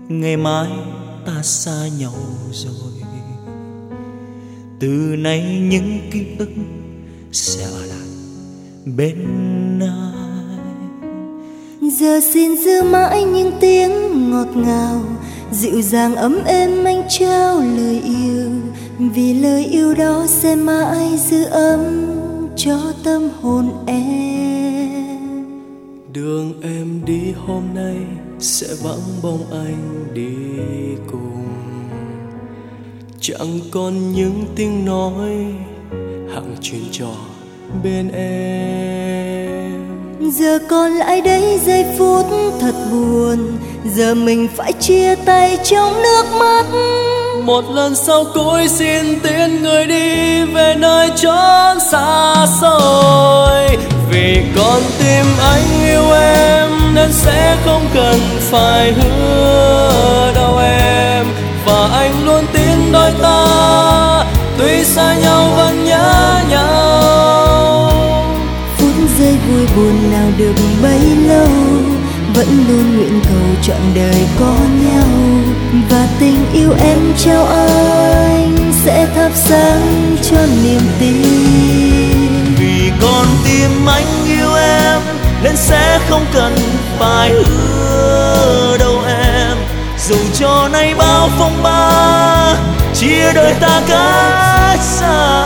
ngày mai ta xa nhau rồi. Từ nay những ký ức sẽ ở lại bên ai. Giờ xin giữ mãi những tiếng ngọt ngào, dịu dàng ấm êm anh trao lời yêu, vì lời yêu đó sẽ mãi giữ ấm cho tâm hồn em. Đường em đi hôm nay sẽ vắng bóng anh đi cùng, chẳng còn những tiếng nói hằng chuyện trò bên em. Giờ còn lại đây giây phút thật buồn, giờ mình phải chia tay trong nước mắt. Một lần sau cuối xin tiễn người đi về nơi chốn xa xôi, vì con tim anh yêu em nên sẽ không cần phải hứa đâu em. Và anh luôn tin đôi ta tuy xa nhau vẫn nhớ nhau. Phút giây vui buồn nào được bấy lâu, vẫn luôn nguyện cầu trọn đời có nhau. Và tình yêu em trao anh sẽ thắp sáng cho niềm tin. Vì con tim anh yêu em nên sẽ không cần phải hứa đâu em. Dù cho nay bao phong ba chia đôi ta cách xa,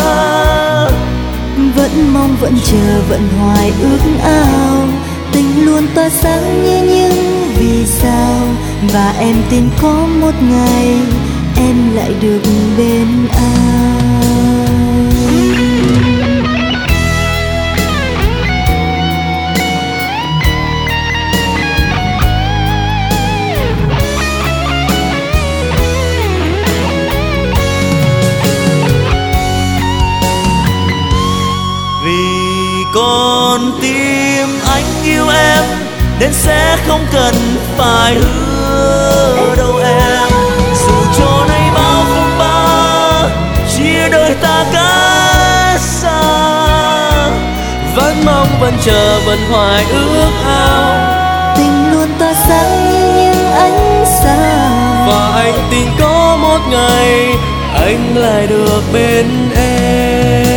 vẫn mong vẫn chờ vẫn hoài ước ao. Tình luôn tỏa sáng như những vì sao, và em tin có một ngày em lại được bên anh. Vì con tim anh yêu em nên sẽ không cần phải hứa đâu em. Dù cho nay bao phong ba chia đôi ta cách xa, vẫn mong vẫn chờ vẫn hoài ước ao. Tình luôn tỏa sáng như những ánh sao, và anh tin có một ngày anh lại được bên